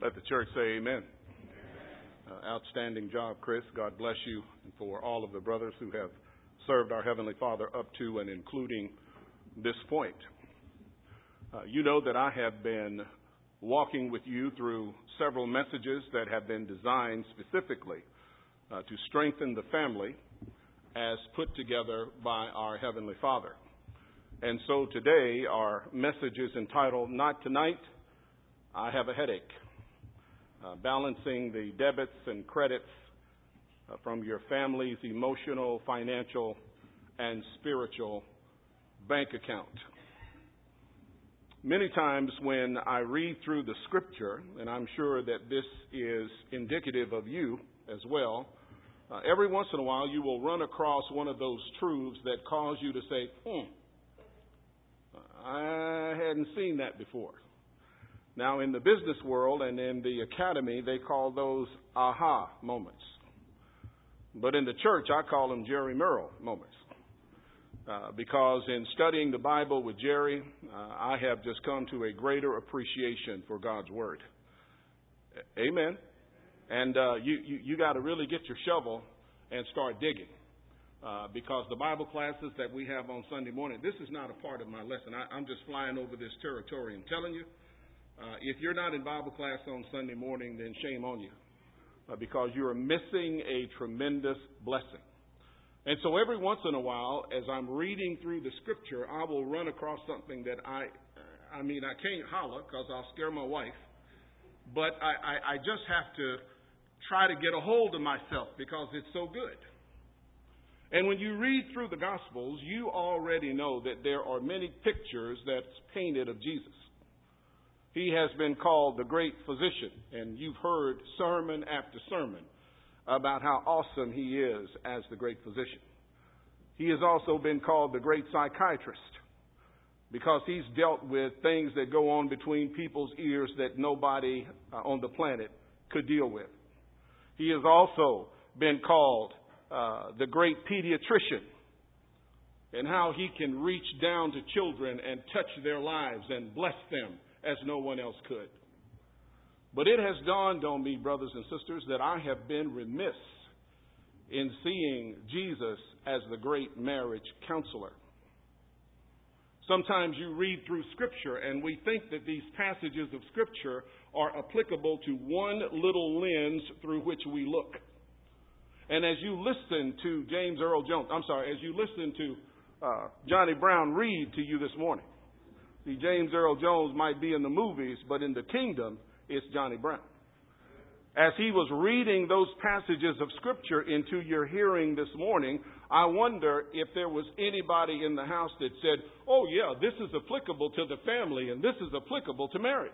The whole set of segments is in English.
Let the church say amen. Outstanding job, Chris. God bless you, and for all of the brothers who have served our Heavenly Father up to and including this point. You know that I have been walking with you through several messages that have been designed specifically to strengthen the family as put together by our Heavenly Father. And so today our message is entitled, Not Tonight, I Have a Headache. Balancing the debits and credits from your family's emotional, financial, and spiritual bank account. Many times when I read through the scripture, and I'm sure that this is indicative of you as well, every once in a while you will run across one of those truths that cause you to say, I hadn't seen that before. Now, in the business world and in the academy, they call those aha moments. But in the church, I call them Jerry Merrill moments. Because in studying the Bible with Jerry, I have just come to a greater appreciation for God's Word. Amen. And you got to really get your shovel and start digging. Because the Bible classes that we have on Sunday morning, this is not a part of my lesson. I'm just flying over this territory and telling you, if you're not in Bible class on Sunday morning, then shame on you, because you are missing a tremendous blessing. And so every once in a while, as I'm reading through the scripture, I will run across something that I can't holler because I'll scare my wife, but I just have to try to get a hold of myself because it's so good. And when you read through the Gospels, you already know that there are many pictures that's painted of Jesus. He has been called the great physician, and you've heard sermon after sermon about how awesome he is as the great physician. He has also been called the great psychiatrist because he's dealt with things that go on between people's ears that nobody on the planet could deal with. He has also been called the great pediatrician, and how he can reach down to children and touch their lives and bless them as no one else could. But it has dawned on me, brothers and sisters, that I have been remiss in seeing Jesus as the great marriage counselor. Sometimes you read through Scripture and we think that these passages of Scripture are applicable to one little lens through which we look. And as you listen to as you listen to Johnny Brown read to you this morning, see, James Earl Jones might be in the movies, but in the kingdom, it's Johnny Brown. As he was reading those passages of Scripture into your hearing this morning, I wonder if there was anybody in the house that said, oh yeah, this is applicable to the family and this is applicable to marriage.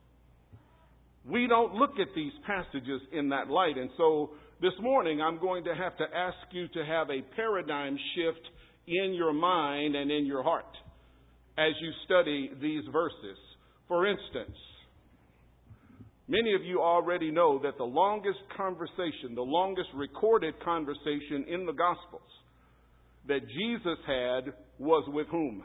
We don't look at these passages in that light. And so this morning I'm going to have to ask you to have a paradigm shift in your mind and in your heart as you study these verses. For instance, many of you already know that the longest recorded conversation in the Gospels that Jesus had was with whom?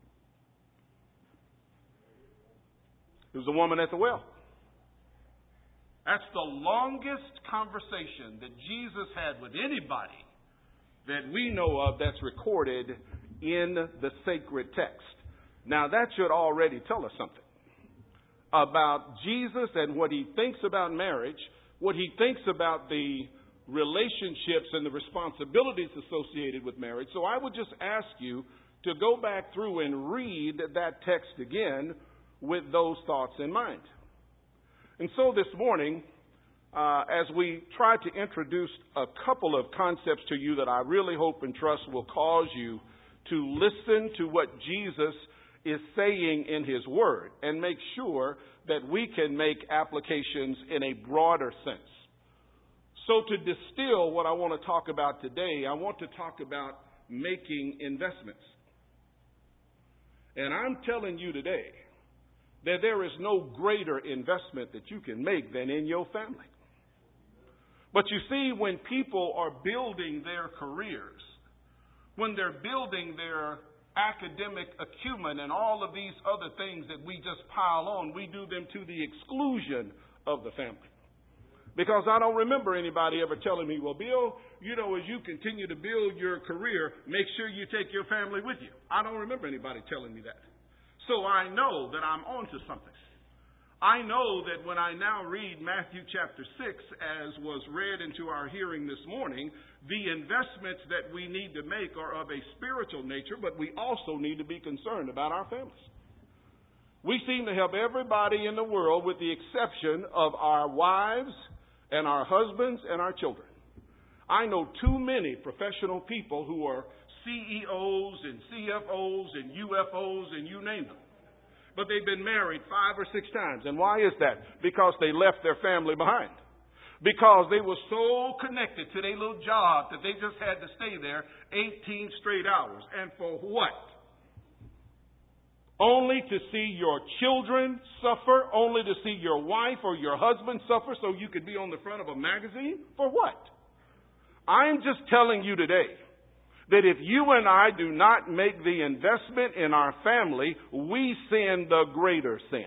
It was a woman at the well. That's the longest conversation that Jesus had with anybody that we know of that's recorded in the sacred text. Now that should already tell us something about Jesus and what he thinks about marriage, what he thinks about the relationships and the responsibilities associated with marriage. So I would just ask you to go back through and read that text again with those thoughts in mind. And so this morning, as we try to introduce a couple of concepts to you that I really hope and trust will cause you to listen to what Jesus is saying in his word and make sure that we can make applications in a broader sense. So to distill what I want to talk about today, I want to talk about making investments. And I'm telling you today that there is no greater investment that you can make than in your family. But you see, when people are building their careers, when they're building their academic acumen and all of these other things that we just pile on, we do them to the exclusion of the family. Because I don't remember anybody ever telling me, well, Bill, as you continue to build your career, make sure you take your family with you. I don't remember anybody telling me that. So I know that I'm onto something. I know that when I now read Matthew chapter 6, as was read into our hearing this morning, the investments that we need to make are of a spiritual nature, but we also need to be concerned about our families. We seem to help everybody in the world with the exception of our wives and our husbands and our children. I know too many professional people who are CEOs and CFOs and UFOs and you name them. But they've been married 5 or 6 times. And why is that? Because they left their family behind. Because they were so connected to their little job that they just had to stay there 18 straight hours. And for what? Only to see your children suffer, only to see your wife or your husband suffer so you could be on the front of a magazine? For what? I'm just telling you today that if you and I do not make the investment in our family, we sin the greater sin.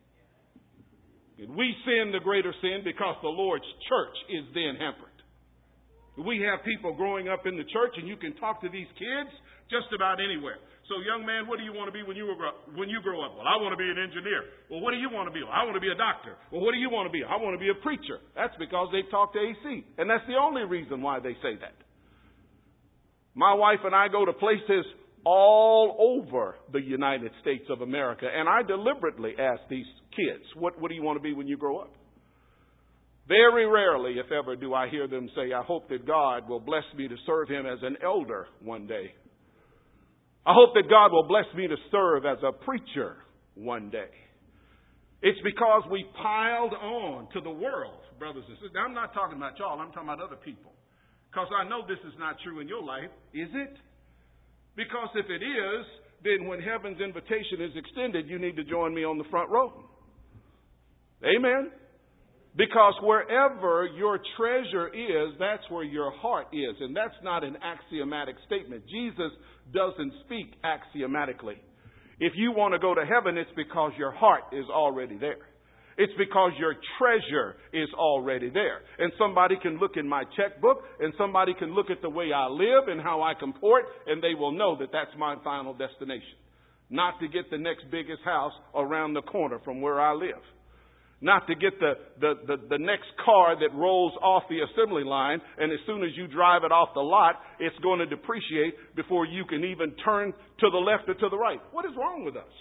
We sin the greater sin because the Lord's church is then hampered. We have people growing up in the church, and you can talk to these kids just about anywhere. So, young man, what do you want to be when you grow up? Well, I want to be an engineer. Well, what do you want to be? Well, I want to be a doctor. Well, what do you want to be? I want to be a preacher. That's because they've talked to AC. And that's the only reason why they say that. My wife and I go to places all over the United States of America, and I deliberately ask these kids, what do you want to be when you grow up? Very rarely, if ever, do I hear them say, I hope that God will bless me to serve Him as an elder one day. I hope that God will bless me to serve as a preacher one day. It's because we piled on to the world, brothers and sisters. Now, I'm not talking about y'all. I'm talking about other people. Because I know this is not true in your life. Is it? Because if it is, then when heaven's invitation is extended, you need to join me on the front row. Amen? Because wherever your treasure is, that's where your heart is. And that's not an axiomatic statement. Jesus doesn't speak axiomatically. If you want to go to heaven, it's because your heart is already there. It's because your treasure is already there. And somebody can look in my checkbook, and somebody can look at the way I live and how I comport, and they will know that that's my final destination. Not to get the next biggest house around the corner from where I live. Not to get the next car that rolls off the assembly line, and as soon as you drive it off the lot, it's going to depreciate before you can even turn to the left or to the right. What is wrong with us?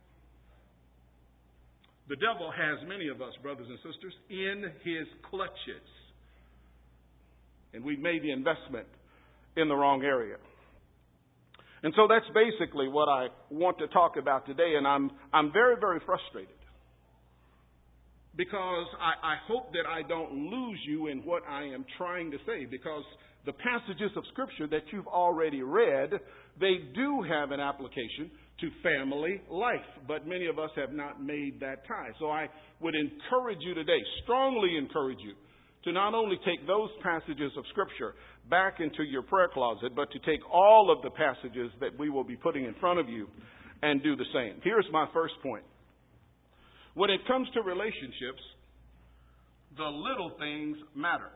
The devil has many of us, brothers and sisters, in his clutches. And we've made the investment in the wrong area. And so that's basically what I want to talk about today. And I'm very, very frustrated. Because I hope that I don't lose you in what I am trying to say. Because the passages of Scripture that you've already read, they do have an application to family life. But many of us have not made that tie. So I would encourage you today, strongly encourage you, to not only take those passages of Scripture back into your prayer closet, but to take all of the passages that we will be putting in front of you and do the same. Here's my first point. When it comes to relationships, the little things matter.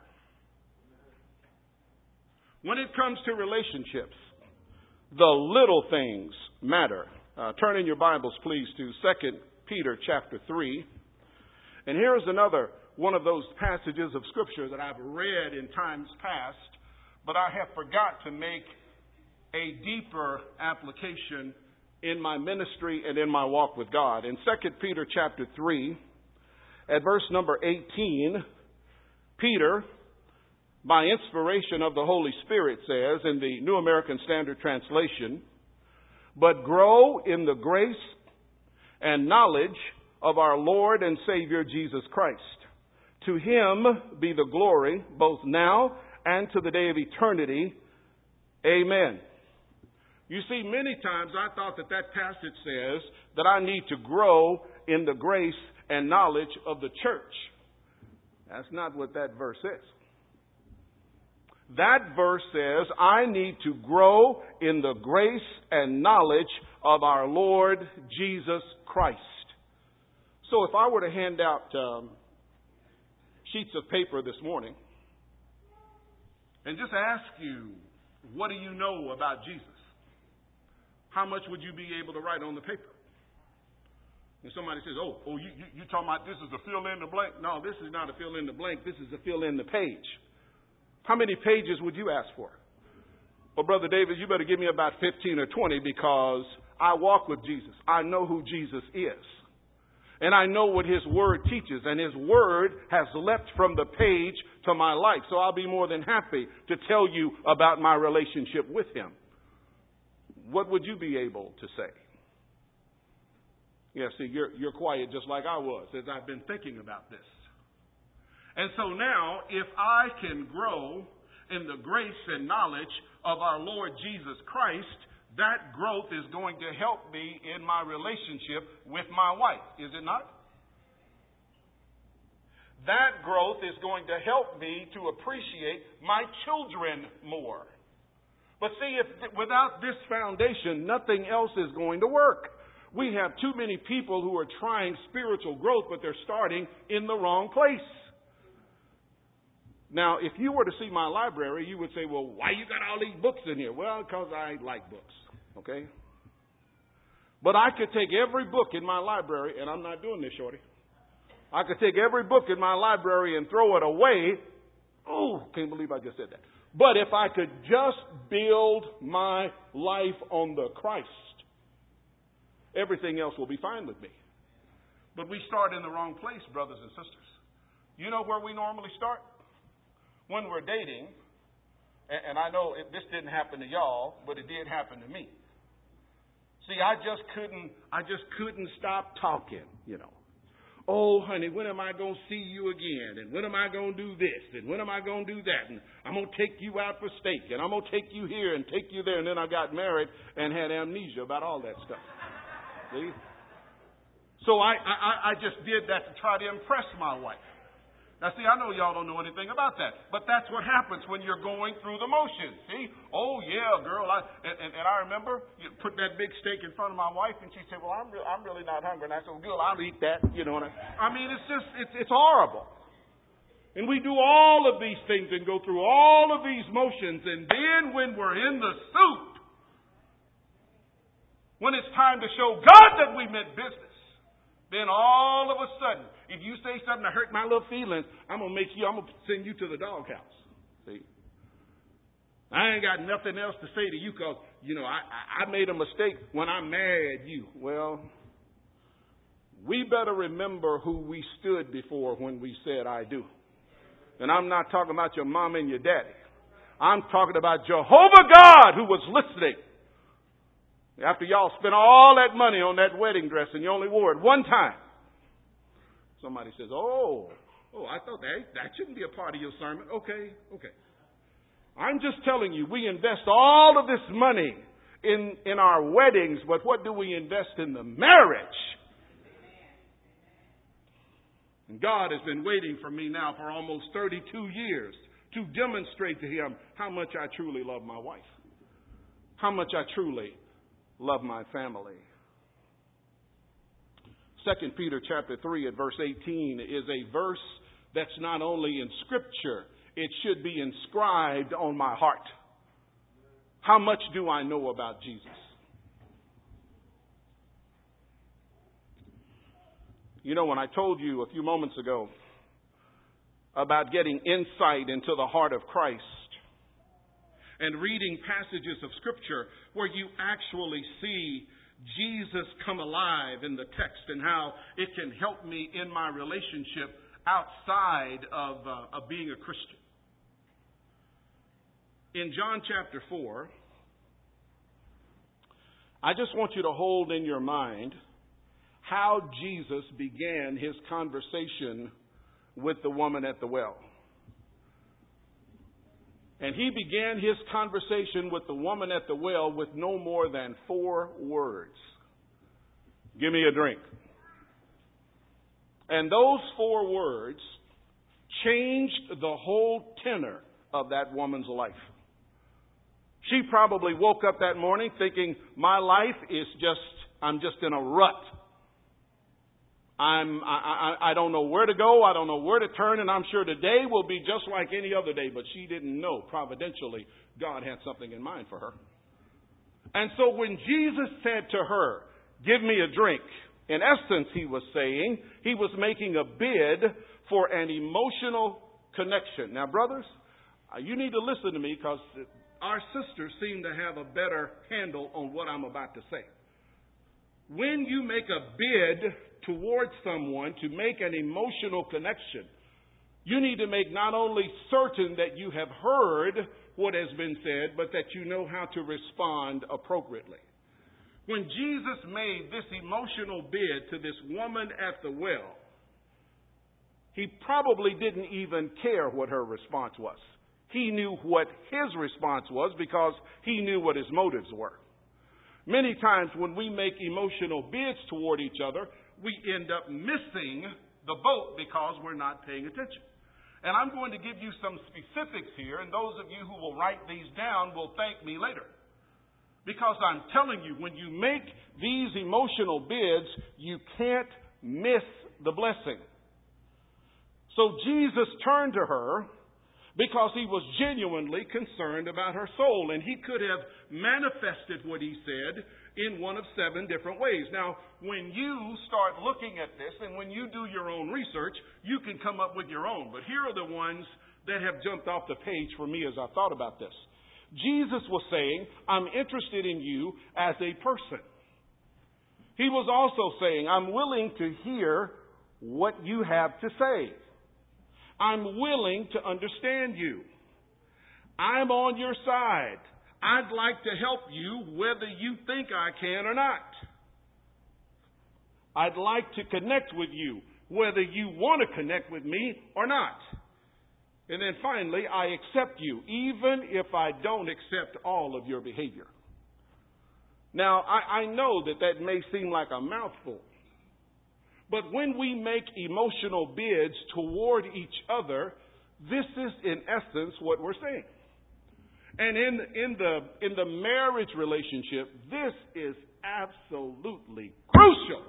When it comes to relationships, the little things matter. Turn in your Bibles, please, to 2 Peter chapter 3. And here's another one of those passages of Scripture that I've read in times past, but I have forgot to make a deeper application in my ministry and in my walk with God. In 2 Peter chapter 3, at verse number 18, Peter, by inspiration of the Holy Spirit, says in the New American Standard Translation, "But grow in the grace and knowledge of our Lord and Savior Jesus Christ. To Him be the glory both now and to the day of eternity. Amen." You see, many times I thought that passage says that I need to grow in the grace and knowledge of the church. That's not what that verse says. That verse says I need to grow in the grace and knowledge of our Lord Jesus Christ. So if I were to hand out sheets of paper this morning and just ask you, what do you know about Jesus? How much would you be able to write on the paper? And somebody says, you talking about this is a fill in the blank? No, this is not a fill in the blank. This is a fill in the page. How many pages would you ask for? Well, Brother David, you better give me about 15 or 20 because I walk with Jesus. I know who Jesus is. And I know what His Word teaches. And His Word has leapt from the page to my life. So I'll be more than happy to tell you about my relationship with Him. What would you be able to say? Yeah, see, you're quiet just like I was as I've been thinking about this. And so now, if I can grow in the grace and knowledge of our Lord Jesus Christ, that growth is going to help me in my relationship with my wife, is it not? That growth is going to help me to appreciate my children more. But see, if without this foundation, nothing else is going to work. We have too many people who are trying spiritual growth, but they're starting in the wrong place. Now, if you were to see my library, you would say, well, why you got all these books in here? Well, because I like books, okay? But I could take every book in my library, and I'm not doing this, Shorty. I could take every book in my library and throw it away. Oh, can't believe I just said that. But if I could just build my life on the Christ, everything else will be fine with me. But we start in the wrong place, brothers and sisters. You know where we normally start? When we're dating, and I know this didn't happen to y'all, but it did happen to me. See, I just couldn't stop talking, you know. Oh, honey, when am I going to see you again? And when am I going to do this? And when am I going to do that? And I'm going to take you out for steak. And I'm going to take you here and take you there. And then I got married and had amnesia about all that stuff. See? So I just did that to try to impress my wife. Now, see, I know y'all don't know anything about that, but that's what happens when you're going through the motions. See? Oh, yeah, girl. And I remember you put that big steak in front of my wife, and she said, well, I'm really not hungry. And I said, well, good, I'll eat that. You know, I mean, it's horrible. And we do all of these things and go through all of these motions, and then when we're in the soup, when it's time to show God that we meant business, then all of a sudden, if you say something to hurt my little feelings, I'm going to send you to the doghouse. See? I ain't got nothing else to say to you because, you know, I made a mistake when I married you. Well, we better remember who we stood before when we said I do. And I'm not talking about your mom and your daddy. I'm talking about Jehovah God who was listening. After y'all spent all that money on that wedding dress and you only wore it one time. Somebody says, oh, I thought that shouldn't be a part of your sermon. Okay. I'm just telling you, we invest all of this money in our weddings, but what do we invest in the marriage? And God has been waiting for me now for almost 32 years to demonstrate to Him how much I truly love my wife. How much I truly love my family. 2 Peter chapter 3 at verse 18 is a verse that's not only in Scripture, it should be inscribed on my heart. How much do I know about Jesus? You know, when I told you a few moments ago about getting insight into the heart of Christ, and reading passages of Scripture where you actually see Jesus come alive in the text and how it can help me in my relationship outside of being a Christian. In John chapter 4, I just want you to hold in your mind how Jesus began His conversation with the woman at the well. And He began His conversation with the woman at the well with no more than 4 words. Give me a drink. And those 4 words changed the whole tenor of that woman's life. She probably woke up that morning thinking, my life is I'm just in a rut. I don't know where to go. I don't know where to turn. And I'm sure today will be just like any other day. But she didn't know, providentially, God had something in mind for her. And so when Jesus said to her, give me a drink, in essence, he was saying, he was making a bid for an emotional connection. Now, brothers, you need to listen to me because our sisters seem to have a better handle on what I'm about to say. When you make a bid towards someone to make an emotional connection, you need to make not only certain that you have heard what has been said, but that you know how to respond appropriately. When Jesus made this emotional bid to this woman at the well, he probably didn't even care what her response was. He knew what his response was because he knew what his motives were. Many times when we make emotional bids toward each other, we end up missing the boat because we're not paying attention. And I'm going to give you some specifics here, and those of you who will write these down will thank me later. Because I'm telling you, when you make these emotional bids, you can't miss the blessing. So Jesus turned to her because he was genuinely concerned about her soul. And he could have manifested what he said in one of 7 different ways. Now, when you start looking at this and when you do your own research, you can come up with your own. But here are the ones that have jumped off the page for me as I thought about this. Jesus was saying, I'm interested in you as a person. He was also saying, I'm willing to hear what you have to say. I'm willing to understand you. I'm on your side. I'd like to help you whether you think I can or not. I'd like to connect with you whether you want to connect with me or not. And then finally, I accept you even if I don't accept all of your behavior. Now, I know that may seem like a mouthful. But when we make emotional bids toward each other, this is in essence what we're saying. And in the marriage relationship, this is absolutely crucial.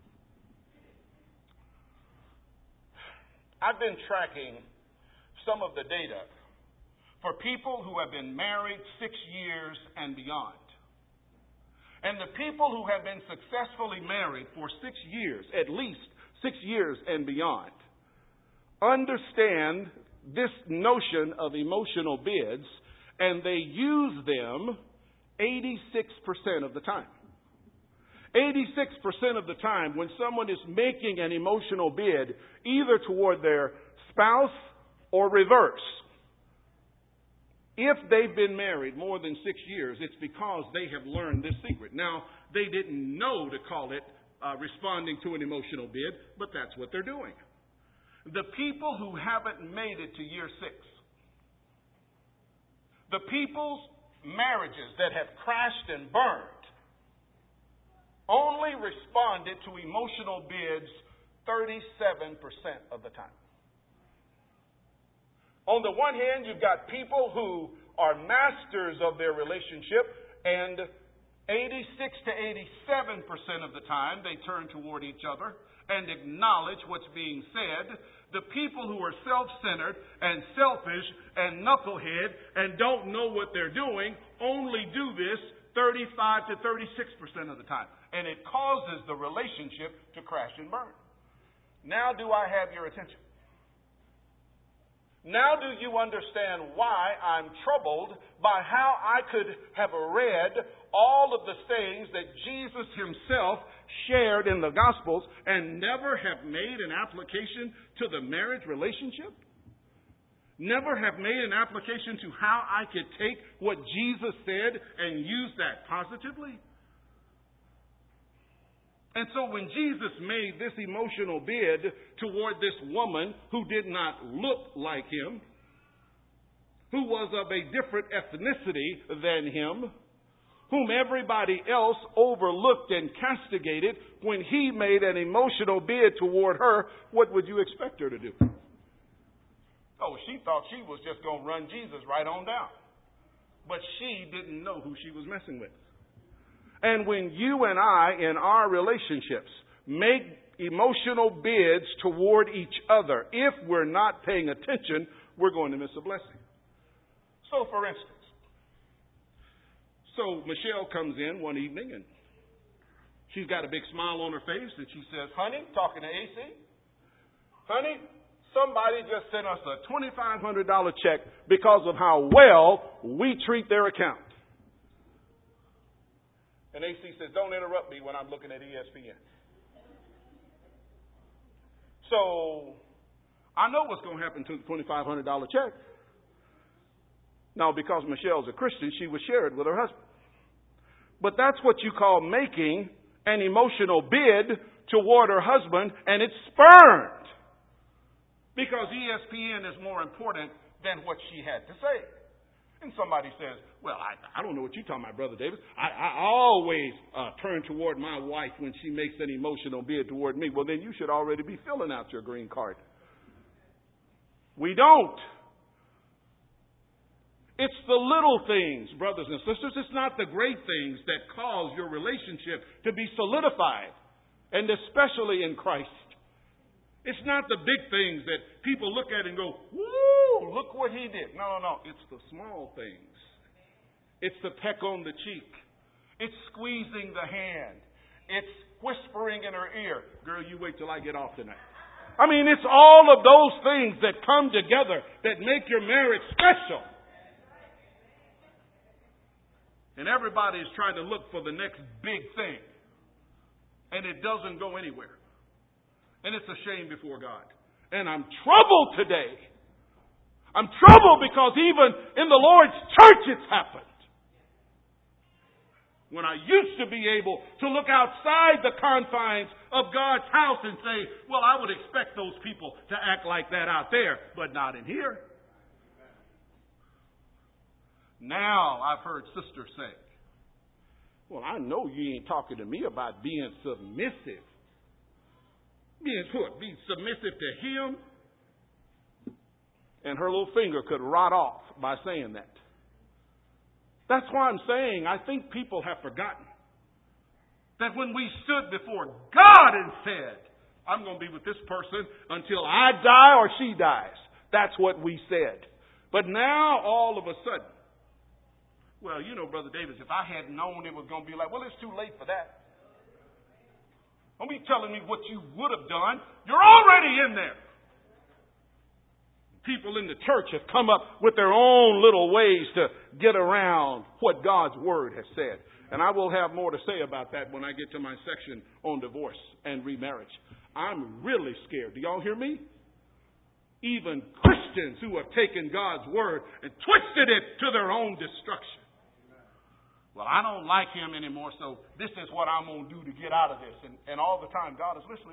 I've been tracking some of the data for people who have been married 6 years and beyond. And the people who have been successfully married for 6 years, at least 6 years and beyond, understand this notion of emotional bids, and they use them 86% of the time. 86% of the time when someone is making an emotional bid, either toward their spouse or reverse, if they've been married more than 6 years, it's because they have learned this secret. Now, they didn't know to call it responding to an emotional bid, but that's what they're doing. The people who haven't made it to year 6, the people's marriages that have crashed and burned, only responded to emotional bids 37% of the time. On the one hand, you've got people who are masters of their relationship, and 86 to 87% of the time they turn toward each other and acknowledge what's being said. The people who are self-centered and selfish and knucklehead and don't know what they're doing only do this 35 to 36% of the time. And it causes the relationship to crash and burn. Now do I have your attention? Now do you understand why I'm troubled by how I could have read all of the sayings that Jesus himself shared in the Gospels and never have made an application to the marriage relationship? Never have made an application to how I could take what Jesus said and use that positively? And so when Jesus made this emotional bid toward this woman who did not look like him, who was of a different ethnicity than him, whom everybody else overlooked and castigated, when he made an emotional bid toward her, what would you expect her to do? Oh, she thought she was just going to run Jesus right on down. But she didn't know who she was messing with. And when you and I, in our relationships, make emotional bids toward each other. If we're not paying attention, we're going to miss a blessing. So, for instance, Michelle comes in one evening and she's got a big smile on her face and she says, honey, talking to AC, honey, somebody just sent us a $2,500 check because of how well we treat their account. And AC says, don't interrupt me when I'm looking at ESPN. So I know what's going to happen to the $2,500 check. Now, because Michelle's a Christian, she would share it with her husband. But that's what you call making an emotional bid toward her husband, and it's spurned. Because ESPN is more important than what she had to say. And somebody says, well, I don't know what you're talking about, Brother Davis. I always turn toward my wife when she makes an emotional bid toward me. Well, then you should already be filling out your green card. We don't. It's the little things, brothers and sisters. It's not the great things that cause your relationship to be solidified, and especially in Christ. It's not the big things that people look at and go, woo, look what he did. No. It's the small things. It's the peck on the cheek. It's squeezing the hand. It's whispering in her ear, girl, you wait till I get off tonight. I mean, it's all of those things that come together that make your marriage special. And everybody is trying to look for the next big thing. And it doesn't go anywhere. And it's a shame before God. And I'm troubled today. I'm troubled because even in the Lord's church it's happened. When I used to be able to look outside the confines of God's house and say, well, I would expect those people to act like that out there, but not in here. Now I've heard sisters say, well, I know you ain't talking to me about being submissive. Being what? Being submissive to him? And her little finger could rot off by saying that. That's why I'm saying I think people have forgotten that when we stood before God and said, I'm going to be with this person until I die or she dies. That's what we said. But now all of a sudden, well, you know, Brother Davis, if I had known it was going to be like, well, it's too late for that. Don't be telling me what you would have done. You're already in there. People in the church have come up with their own little ways to get around what God's Word has said. And I will have more to say about that when I get to my section on divorce and remarriage. I'm really scared. Do y'all hear me? Even Christians who have taken God's Word and twisted it to their own destruction. Well, I don't like him anymore, so this is what I'm going to do to get out of this. And all the time, God is listening.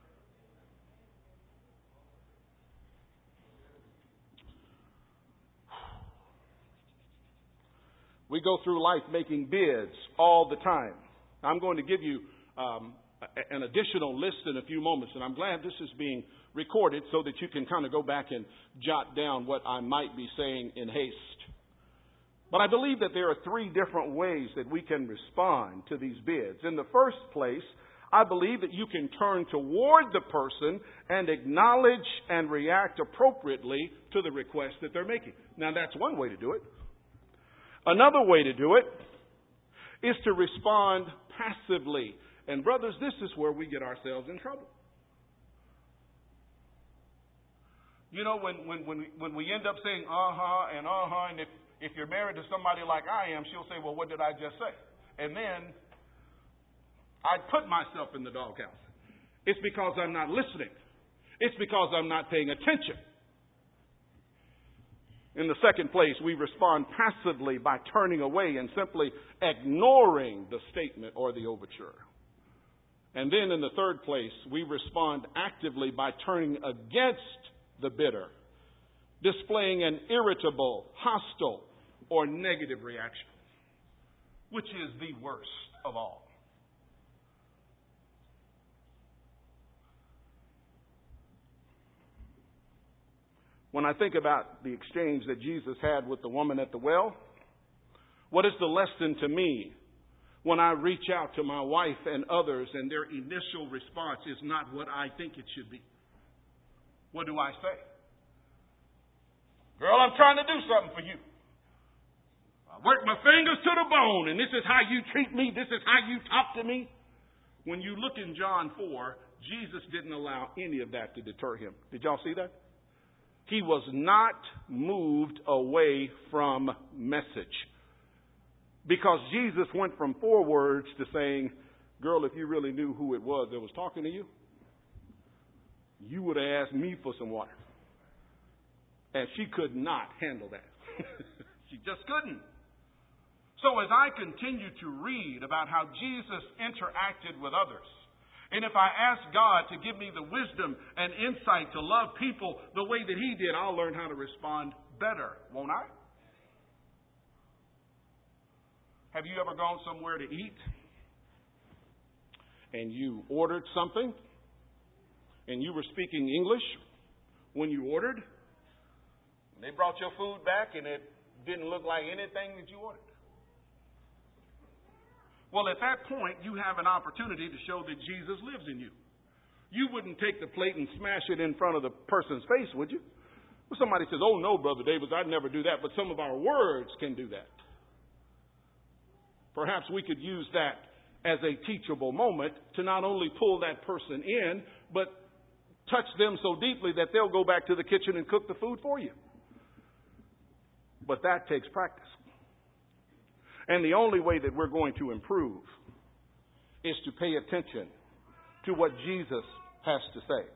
We go through life making bids all the time. I'm going to give you an additional list in a few moments, and I'm glad this is being recorded so that you can kind of go back and jot down what I might be saying in haste. But I believe that there are three different ways that we can respond to these bids. In the first place, I believe that you can turn toward the person and acknowledge and react appropriately to the request that they're making. Now, that's one way to do it. Another way to do it is to respond passively. And brothers, this is where we get ourselves in trouble. You know, when we end up saying and if you're married to somebody like I am, she'll say, well, what did I just say? And then I put myself in the doghouse. It's because I'm not listening. It's because I'm not paying attention. In the second place, we respond passively by turning away and simply ignoring the statement or the overture. And then in the third place, we respond actively by turning against the bidder, displaying an irritable, hostile, or negative reaction, which is the worst of all. When I think about the exchange that Jesus had with the woman at the well, what is the lesson to me when I reach out to my wife and others and their initial response is not what I think it should be? What do I say? Girl, I'm trying to do something for you. I work my fingers to the bone, and this is how you treat me. This is how you talk to me. When you look in John 4, Jesus didn't allow any of that to deter him. Did y'all see that? He was not moved away from message. Because Jesus went from 4 words to saying, girl, if you really knew who it was that was talking to you, you would have asked me for some water. And she could not handle that. She just couldn't. So as I continue to read about how Jesus interacted with others, and if I ask God to give me the wisdom and insight to love people the way that He did, I'll learn how to respond better, won't I? Have you ever gone somewhere to eat and you ordered something and you were speaking English when you ordered? They brought your food back and it didn't look like anything that you ordered. Well, at that point, you have an opportunity to show that Jesus lives in you. You wouldn't take the plate and smash it in front of the person's face, would you? Well, somebody says, oh, no, Brother Davis, I'd never do that. But some of our words can do that. Perhaps we could use that as a teachable moment to not only pull that person in, but touch them so deeply that they'll go back to the kitchen and cook the food for you. But that takes practice. And the only way that we're going to improve is to pay attention to what Jesus has to say.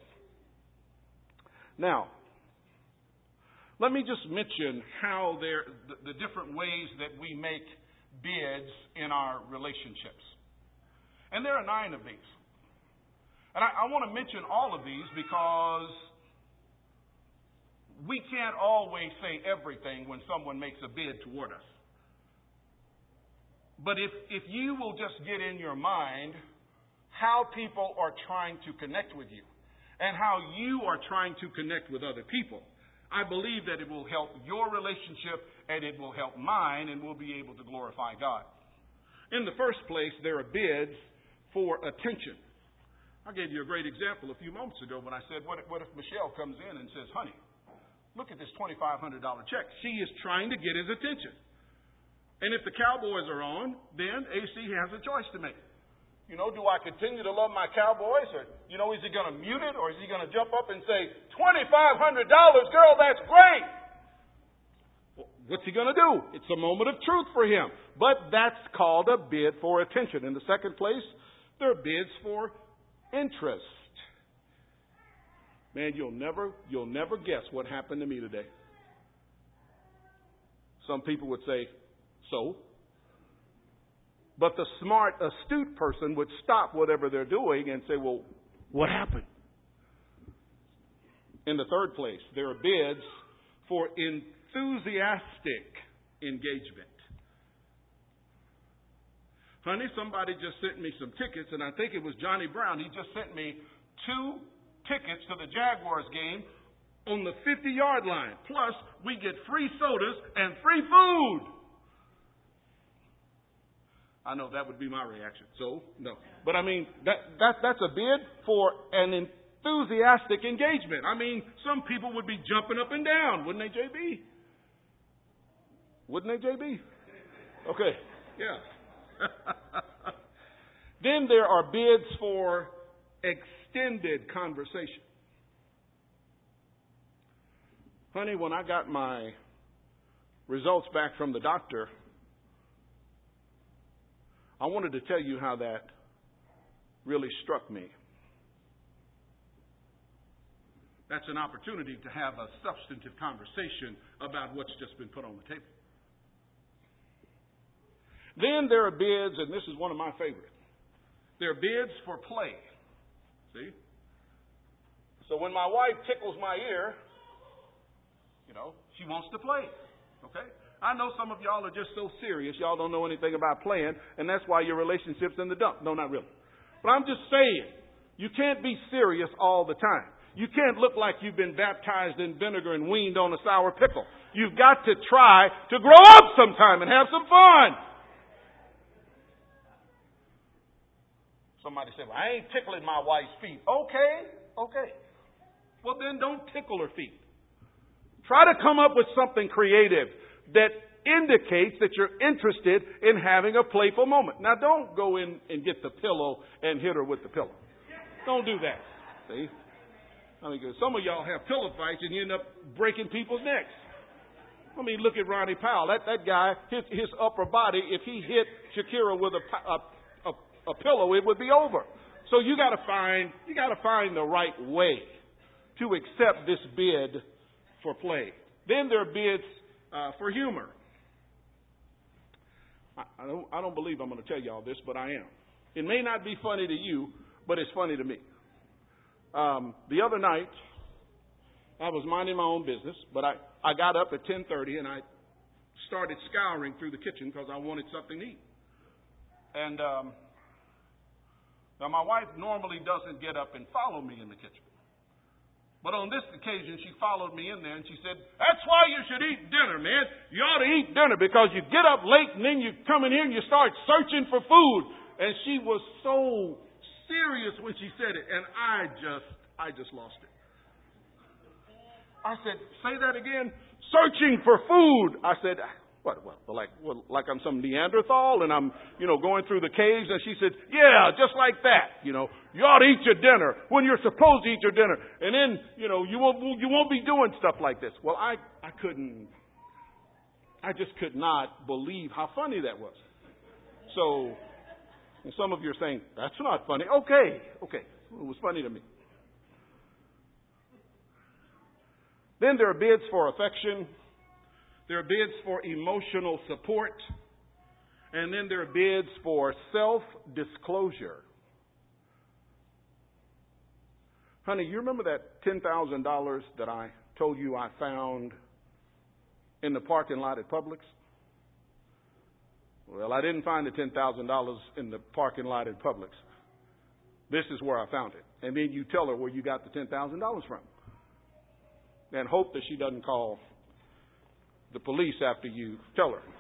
Now, let me just mention how the different ways that we make bids in our relationships. And there are 9 of these. And I want to mention all of these because we can't always say everything when someone makes a bid toward us. But if you will just get in your mind how people are trying to connect with you and how you are trying to connect with other people, I believe that it will help your relationship and it will help mine, and we'll be able to glorify God. In the first place, there are bids for attention. I gave you a great example a few moments ago when I said, what if Michelle comes in and says, honey, look at this $2,500 check. She is trying to get his attention. And if the Cowboys are on, then AC has a choice to make. You know, do I continue to love my Cowboys? Or, you know, is he going to mute it? Or is he going to jump up and say, $2,500, girl, that's great. Well, what's he going to do? It's a moment of truth for him. But that's called a bid for attention. In the second place, there are bids for interest. Man, you'll never guess what happened to me today. Some people would say, so? But the smart, astute person would stop whatever they're doing and say, well, what happened? In the third place, there are bids for enthusiastic engagement. Honey, somebody just sent me some tickets, and I think it was Johnny Brown. He just sent me 2 tickets to the Jaguars game on the 50-yard line. Plus, we get free sodas and free food. I know that would be my reaction. So, no. But I mean, that's a bid for an enthusiastic engagement. I mean, some people would be jumping up and down, wouldn't they, JB? Wouldn't they, JB? Okay, yeah. Then there are bids for extended conversation. Honey, when I got my results back from the doctor, I wanted to tell you how that really struck me. That's an opportunity to have a substantive conversation about what's just been put on the table. Then there are bids, and this is one of my favorites. There are bids for play. See? So when my wife tickles my ear, you know, she wants to play. Okay? I know some of y'all are just so serious, y'all don't know anything about playing, and that's why your relationship's in the dump. No, not really. But I'm just saying, you can't be serious all the time. You can't look like you've been baptized in vinegar and weaned on a sour pickle. You've got to try to grow up sometime and have some fun. Somebody said, well, I ain't tickling my wife's feet. Okay. Well, then don't tickle her feet. Try to come up with something creative that indicates that you're interested in having a playful moment. Now, don't go in and get the pillow and hit her with the pillow. Don't do that. See? I mean, some of y'all have pillow fights and you end up breaking people's necks. I mean, look at Ronnie Powell. That guy, his upper body, if he hit Shakira with a pillow, it would be over. So you got to find the right way to accept this bid for play. Then there are bids for humor. I don't believe I'm going to tell y'all this, but I am. It may not be funny to you, but it's funny to me. The other night, I was minding my own business, but I got up at 10:30 and I started scouring through the kitchen because I wanted something to eat. And now my wife normally doesn't get up and follow me in the kitchen. But on this occasion, she followed me in there and she said, that's why you should eat dinner, man. You ought to eat dinner because you get up late and then you come in here and you start searching for food. And she was so serious when she said it, and I just lost it. I said, say that again. Searching for food. I said, what, like I'm some Neanderthal and I'm, going through the caves. And she said, yeah, just like that. You ought to eat your dinner when you're supposed to eat your dinner. And then, you won't be doing stuff like this. Well, I just could not believe how funny that was. So, and some of you are saying, that's not funny. Okay. It was funny to me. Then there are bids for affection. There are bids for emotional support. And then there are bids for self-disclosure. Honey, you remember that $10,000 that I told you I found in the parking lot at Publix? Well, I didn't find the $10,000 in the parking lot at Publix. This is where I found it. And then you tell her where you got the $10,000 from. And hope that she doesn't call the police after you tell her.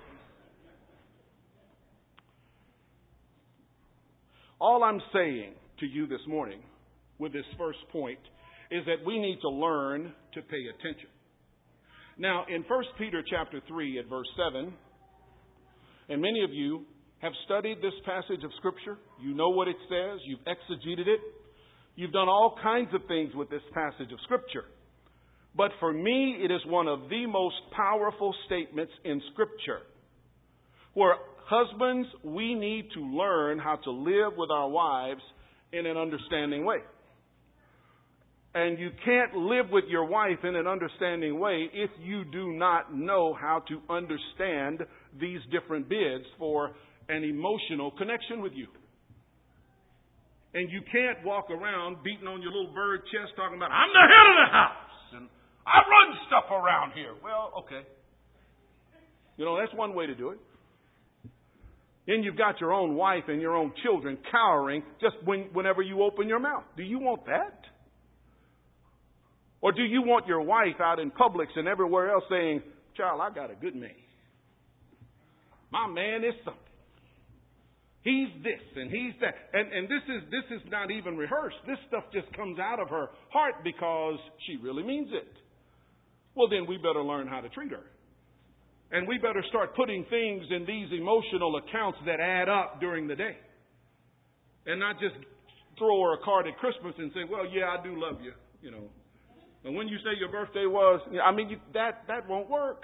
All I'm saying to you this morning with this first point is that we need to learn to pay attention. Now, in 1 Peter chapter 3 at verse 7, and many of you have studied this passage of Scripture. You know what it says. You've exegeted it. You've done all kinds of things with this passage of Scripture. But for me, it is one of the most powerful statements in Scripture. Where husbands, we need to learn how to live with our wives in an understanding way. And you can't live with your wife in an understanding way if you do not know how to understand these different bids for an emotional connection with you. And you can't walk around beating on your little bird chest talking about, I'm the head of the house and I run stuff around here. Well, okay. That's one way to do it. Then you've got your own wife and your own children cowering just whenever you open your mouth. Do you want that? Or do you want your wife out in Publix and everywhere else saying, child, I got a good man. My man is something. He's this and he's that. And this is not even rehearsed. This stuff just comes out of her heart because she really means it. Well, then we better learn how to treat her. And we better start putting things in these emotional accounts that add up during the day. And not just throw her a card at Christmas and say, well, yeah, I do love you, And when you say your birthday was, that won't work.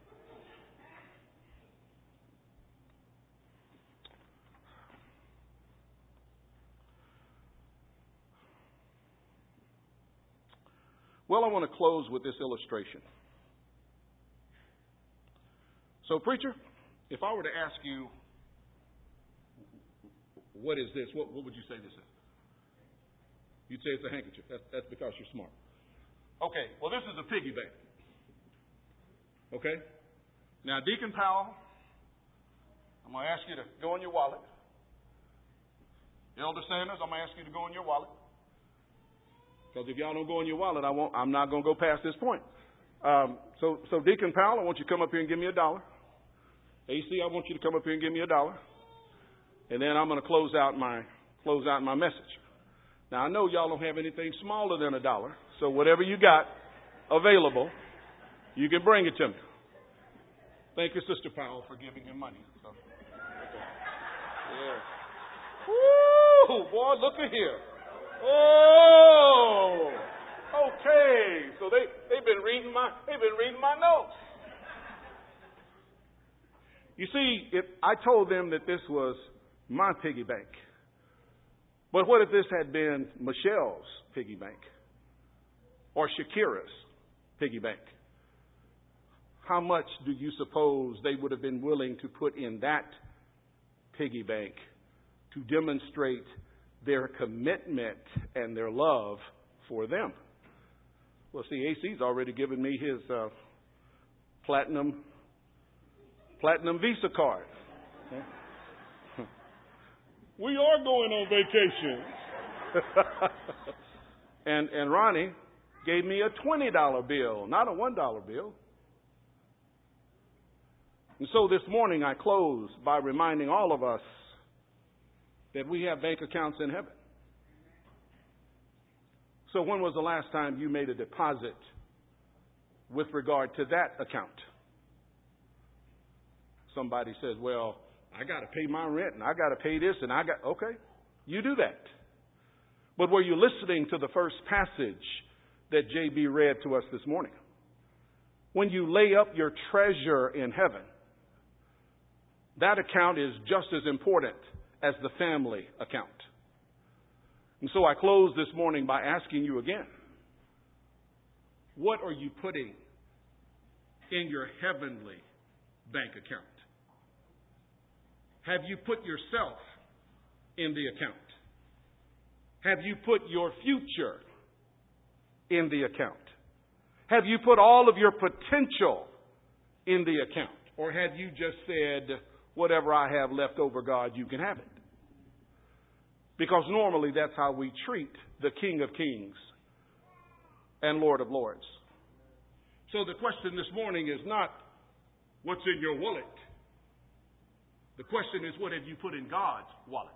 Well, I want to close with this illustration. So, preacher, if I were to ask you, what is this? What would you say this is? You'd say it's a handkerchief. That's because you're smart. Okay, well, this is a piggy bank. Okay? Now, Deacon Powell, I'm going to ask you to go in your wallet. Elder Sanders, I'm going to ask you to go in your wallet. Because if y'all don't go in your wallet, I'm not going to go past this point. So Deacon Powell, I want you to come up here and give me $1. AC, I want you to come up here and give me $1. And then I'm going to close out my close out my message. Now, I know y'all don't have anything smaller than $1, so whatever you got available, you can bring it to me. Thank you, Sister Powell, for giving him money. So, yeah. Woo! Boy, look at here. Oh! Okay. So they've been reading my notes. You see, if I told them that this was my piggy bank, but what if this had been Michelle's piggy bank or Shakira's piggy bank? How much do you suppose they would have been willing to put in that piggy bank to demonstrate their commitment and their love for them? Well, see, AC's already given me his platinum Visa card. We are going on vacation. and Ronnie gave me a $20 bill, not a $1 bill. And so this morning I close by reminding all of us that we have bank accounts in heaven. So when was the last time you made a deposit with regard to that account? Somebody says, well, I got to pay my rent and I got to pay this and okay, you do that. But were you listening to the first passage that JB read to us this morning? When you lay up your treasure in heaven, that account is just as important as the family account. And so I close this morning by asking you again, what are you putting in your heavenly bank account? Have you put yourself in the account? Have you put your future in the account? Have you put all of your potential in the account? Or have you just said, whatever I have left over, God, you can have it? Because normally that's how we treat the King of Kings and Lord of Lords. So the question this morning is not what's in your wallet. The question is, what have you put in God's wallet?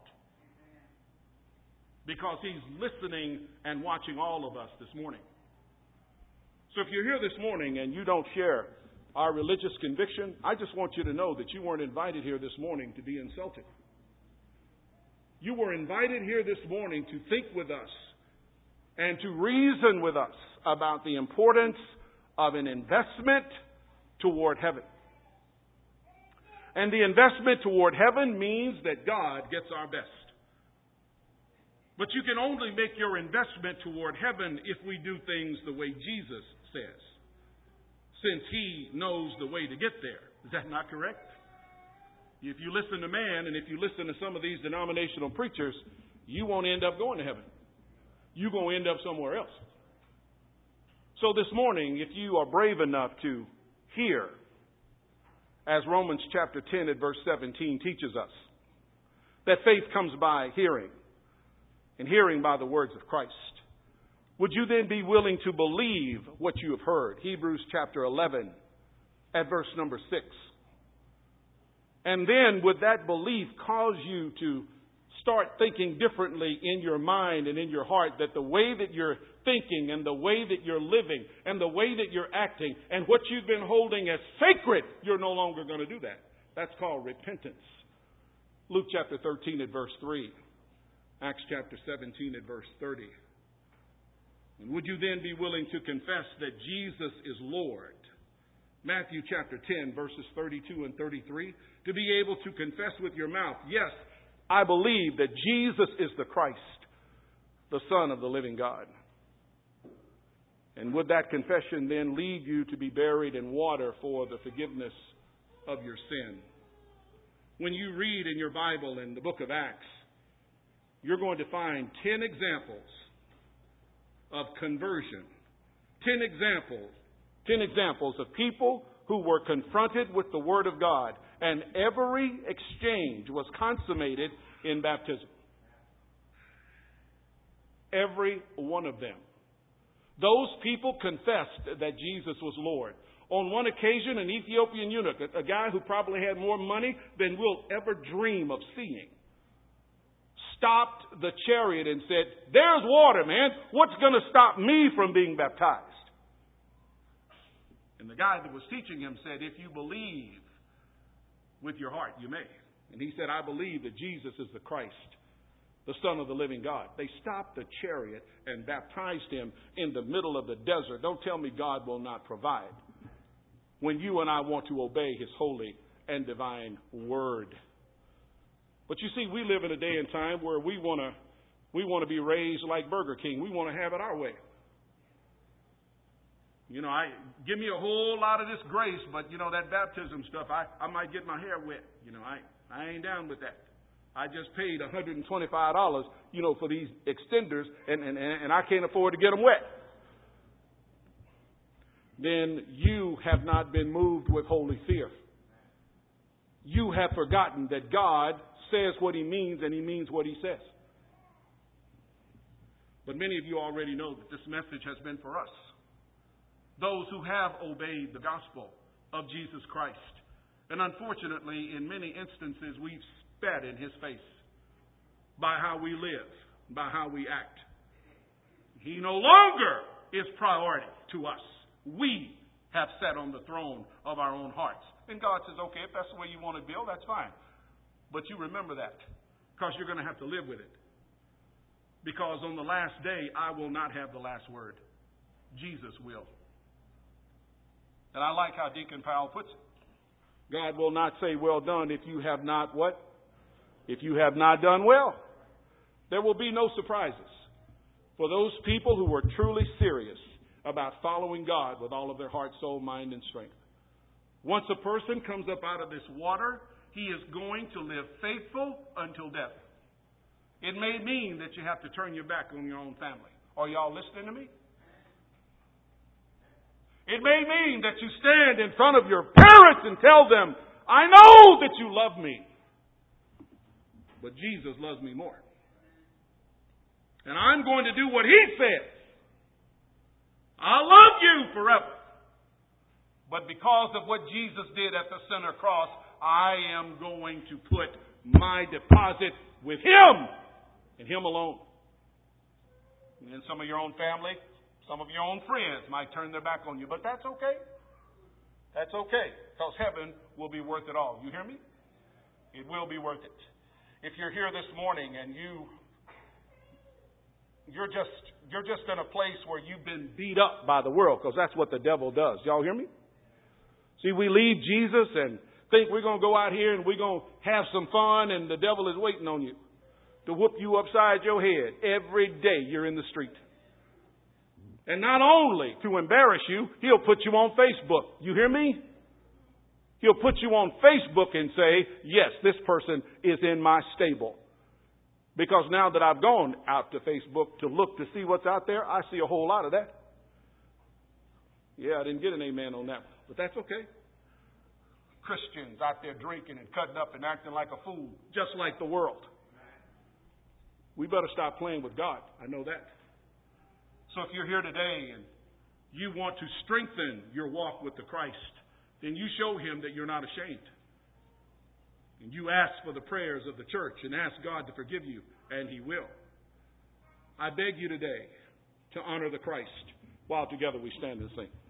Because He's listening and watching all of us this morning. So if you're here this morning and you don't share our religious conviction, I just want you to know that you weren't invited here this morning to be insulted. You were invited here this morning to think with us and to reason with us about the importance of an investment toward heaven. And the investment toward heaven means that God gets our best. But you can only make your investment toward heaven if we do things the way Jesus says, since He knows the way to get there. Is that not correct? If you listen to man and if you listen to some of these denominational preachers, you won't end up going to heaven. You're going to end up somewhere else. So this morning, if you are brave enough to hear, as Romans chapter 10 at verse 17 teaches us, that faith comes by hearing, and hearing by the words of Christ, would you then be willing to believe what you have heard? Hebrews chapter 11 at verse number 6. And then would that belief cause you to start thinking differently in your mind and in your heart, that the way that you're thinking and the way that you're living and the way that you're acting and what you've been holding as sacred, you're no longer going to do that. That's called repentance. Luke chapter 13 at verse 3. Acts chapter 17 at verse 30. And would you then be willing to confess that Jesus is Lord? Matthew chapter 10 verses 32 and 33. To be able to confess with your mouth, yes, I believe that Jesus is the Christ, the Son of the living God. And would that confession then lead you to be buried in water for the forgiveness of your sin? When you read in your Bible in the book of Acts, you're going to find 10 examples of conversion. 10 examples of people who were confronted with the Word of God. And every exchange was consummated in baptism. Every one of them. Those people confessed that Jesus was Lord. On one occasion, an Ethiopian eunuch, a guy who probably had more money than we'll ever dream of seeing, stopped the chariot and said, "There's water, man. What's going to stop me from being baptized?" And the guy that was teaching him said, "If you believe with your heart, you may." And he said, "I believe that Jesus is the Christ, the Son of the living God." They stopped the chariot and baptized him in the middle of the desert. Don't tell me God will not provide when you and I want to obey His holy and divine word. But you see, we live in a day and time where we want to be raised like Burger King. We want to have it our way. Give me a whole lot of this grace, but that baptism stuff, I might get my hair wet. I ain't down with that. I just paid $125, for these extenders, and I can't afford to get them wet. Then you have not been moved with holy fear. You have forgotten that God says what He means, and He means what He says. But many of you already know that this message has been for us. Those who have obeyed the gospel of Jesus Christ. And unfortunately, in many instances, we've spat in His face by how we live, by how we act. He no longer is priority to us. We have sat on the throne of our own hearts. And God says, okay, if that's the way you want to build, that's fine. But you remember that, because you're going to have to live with it. Because on the last day, I will not have the last word. Jesus will. And I like how Deacon Powell puts it. God will not say, "Well done," if you have not what? If you have not done well. There will be no surprises for those people who are truly serious about following God with all of their heart, soul, mind, and strength. Once a person comes up out of this water, he is going to live faithful until death. It may mean that you have to turn your back on your own family. Are y'all listening to me? It may mean that you stand in front of your parents and tell them, "I know that you love me, but Jesus loves me more. And I'm going to do what He says. I love you forever. But because of what Jesus did at the center cross, I am going to put my deposit with Him and Him alone." And some of your own family, some of your own friends might turn their back on you, but that's okay. That's okay, because heaven will be worth it all. You hear me? It will be worth it. If you're here this morning and you're just in a place where you've been beat up by the world, because that's what the devil does. Y'all hear me? See, we leave Jesus and think we're going to go out here and we're going to have some fun, and the devil is waiting on you to whoop you upside your head every day you're in the street. And not only to embarrass you, he'll put you on Facebook. You hear me? He'll put you on Facebook and say, "Yes, this person is in my stable." Because now that I've gone out to Facebook to look to see what's out there, I see a whole lot of that. Yeah, I didn't get an amen on that one, but that's okay. Christians out there drinking and cutting up and acting like a fool, just like the world. We better stop playing with God. I know that. So if you're here today and you want to strengthen your walk with the Christ, then you show Him that you're not ashamed. And you ask for the prayers of the church and ask God to forgive you, and He will. I beg you today to honor the Christ while together we stand and sing.